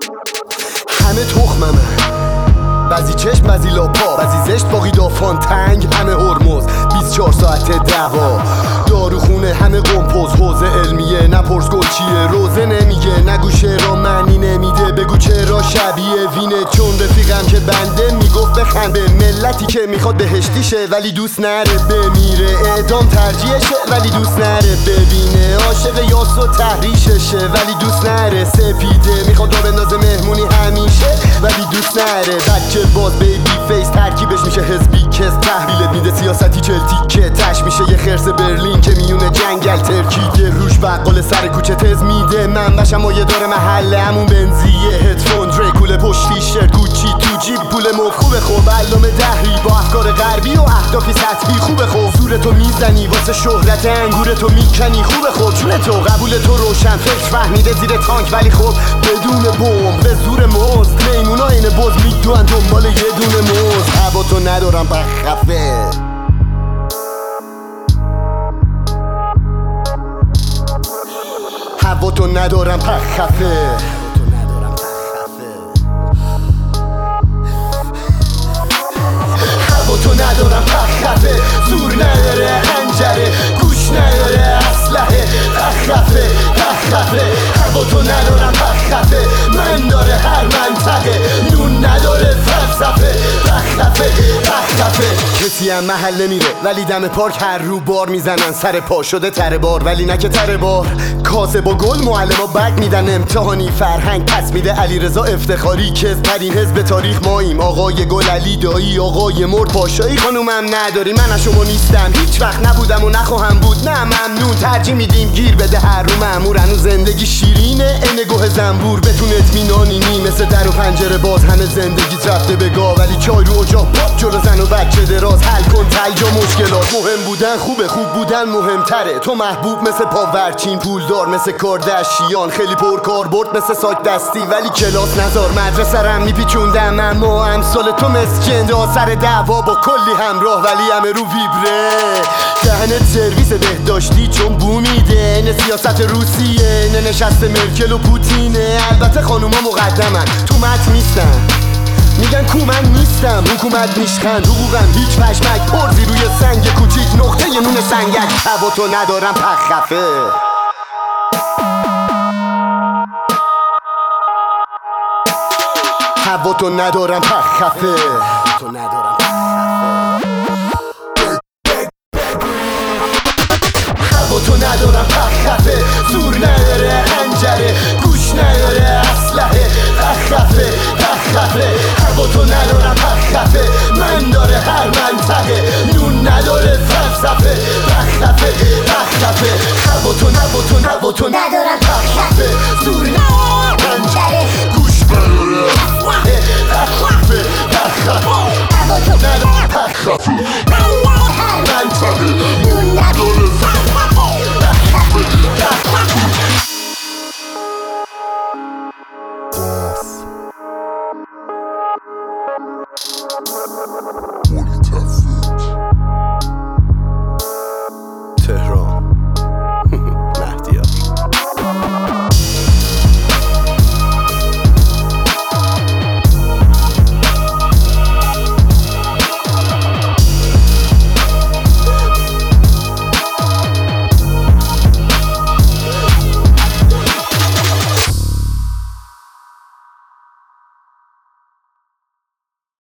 همه تخممه، بعضی چشم بعضی لاپا، بعضی زشت باقی دافان تنگ، همه هرمز 24 ساعت دعوا، داروخونه همه قمپوز، حوزه علمیه نپرس گل چیه، روزه نمیگه نگو شعرا معنی نمیده، بگو چرا شبیه وینه، چون رفیقم که بنده میگفت بخند به ملتی که میخواد بهشتی شه ولی دوست نره بمیره، اعدام ترجیحشه ولی دوست نره ببینه، عاشق یاس و تحریششه ولی دوست نره سپیده، میخواد را بندازه مهمونی همیشه ولی دوست نره بچه باز بیبی فیس، ترکیبش میشه حزبی کس، تحویلت میده سیاستی چلتی که تش میشه یه خرس برلین که میونه جنگل ترکیده، روش بقال سر کوچه تز میده، من بشم و یه داره محله همون بنزیه، هدفون دریکول پشت تیشرت گوچی تو جیب پول مف خوبه خوب، علامه دهری با افکار غربی و اهدافی سطحی خوبه خوب، زورتو میزنی واسه شهرت انگورتو میکنی خوبه خوب، جون تو قبول تو روشن فکر فهمیده زیر تانک ولی خب بدون بمب به زور مزد، میمونا این بز میدوان دنبال یه دونه موز، هوا تو ندارم بخفه هوا تو ندارم پخفه، هوا تو ندارم پخفه، زور نداره هنجره، گوش نداره اسلحه، پخفه هوا تو ندارم پخفه، من داره هر منطقه، نون نداره فلسفه، پخفه کسی هم محل نمیره ولی دم پارک هر رو بار میزنن، سر پا شده تره بار ولی نه که تره بار، کاسه با گل معلم بگ میدن، امتحانی فرهنگ پس میده علیرضا افتخاری، کس ترین حزب تاریخ ماییم، آقای گل علی دایی، آقای مرد پاشایی، خانومم نداری من از شما نیستم، هیچ وقت نبودم و نخواهم بود، نه ممنون ترجیح میدیم گیر بده هر رو مأمور، هنوز زندگی شیرینه این گوه زنبور، بتون اطمینانی نی مثل در و پنجره باز، همه زندگیت رفته بگاه ولی چای رو اجاق پاپ جلو زن و بچه دراز، حل کن تلجا مشکلات، مهم بودن خوبه خوب بودن مهمتره، تو محبوب مثل پاورچین، پولدار مثل کاردشیان، خیلی پرکاربرد مثل ساک دستی ولی کلاس نزار، مدرسه رم میپیچوندم اما امثال تو مسکن، سر دعوا با کلی همراه ولی همه رو ویبره، دهنت سرویس بهداشتی چون بو میده، این سیاست روسیه نه نشست مرکل و پوتینه، البته خانوما مقدمن تو متن نیستن، میگن کو من نیستم، حکومت میشخند، حقوقم هیچ پشمک، پرزی روی سنگ کوچیک نقطه ی نون سنگک، هوا تو ندارم پخفه هوا تو ندارم پخفه هوا تو ندارم پخفه، زور نداره هنجره،